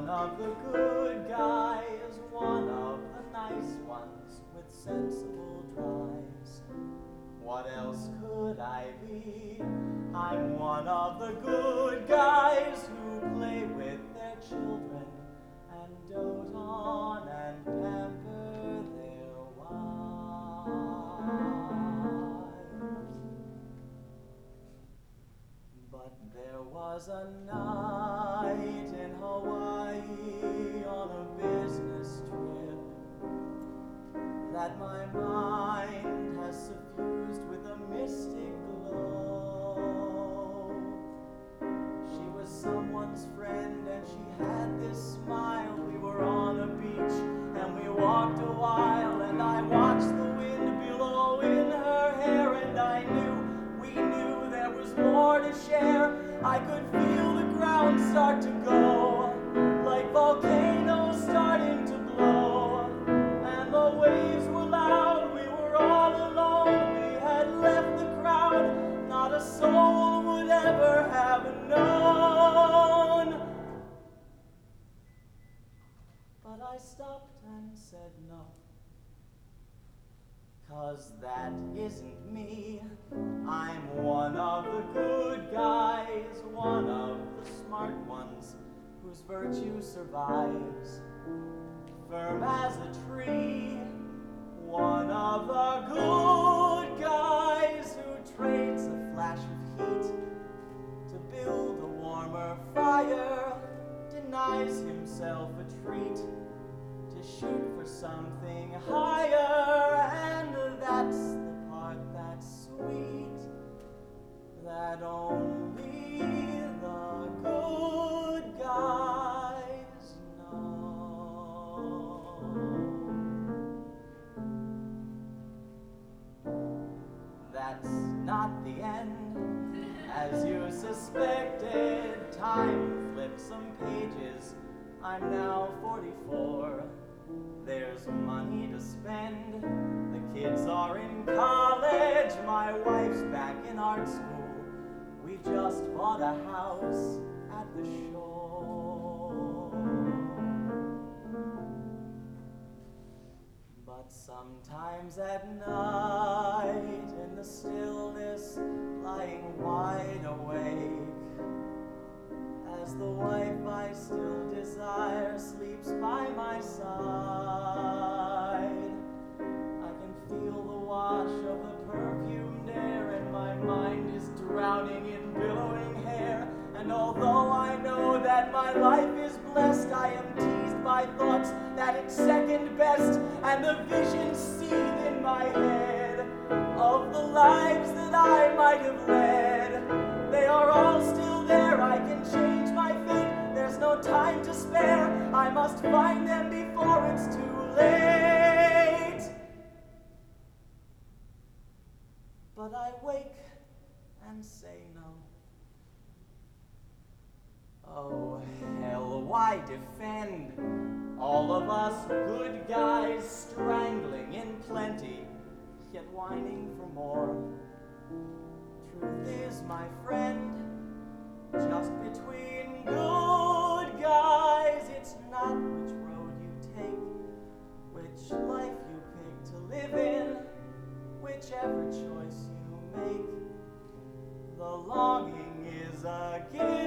of the good guys, one of the nice ones with sensible drives. What else could I be? I'm one of the good guys who play with their children and dote on and pamper their wives. But there was a night in Hawaii on a business trip that my mind has suffused with a mystic glow. She was someone's friend and she had this smile. We were on a beach and we walked a while, and I watched the wind blow in her hair, and we knew there was more to share. I could feel the ground start to go, like volcanoes starting to blow, and the waves were loud. We were all alone. We had left the crowd. Not a soul would ever have known. But I stopped and said no, 'cause that isn't me. I'm one of the good guys, one of the smart ones whose virtue survives, firm as a tree. One of the good guys who trades a flash of heat to build a warmer fire, denies himself a treat to shoot for something higher, and that's the part that's sweet, that only the good guys know. That's not the end, as you suspected. Time flipped some pages. I'm now 44. There's money to spend. The kids are in college. My wife's back in art school. We just bought a house at the shore. But sometimes at night, in the stillness, lying wide awake, as the wife I still desire sleeps by my side, I can feel the wash of the perfumed air, and my mind is drowning in billowing hair. And although I know that my life is blessed, I am teased by thoughts that it's second best, and the visions seethe in my head of the lives that I might have led. They are all still there. I can change my fate. There's no time to spare. I must find them before it's too late. But I wake and say no. Oh, hell, why defend? All of us good guys strangling in plenty, yet whining for more. Truth is, my friend, just between good guys, it's not which road you take, which life you pick to live in, whichever choice you make. The longing is a gift.